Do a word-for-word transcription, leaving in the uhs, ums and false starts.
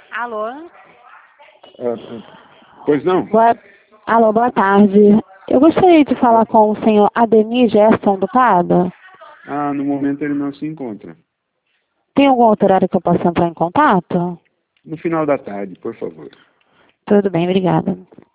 Alô? Ah, pois não? Boa... Alô, boa tarde. Eu gostaria de falar com o senhor Ademir Gerson do Prado. Ah, no momento ele não se encontra. Tem algum outro horário que eu possa entrar em contato? No final da tarde, por favor. Tudo bem, obrigada.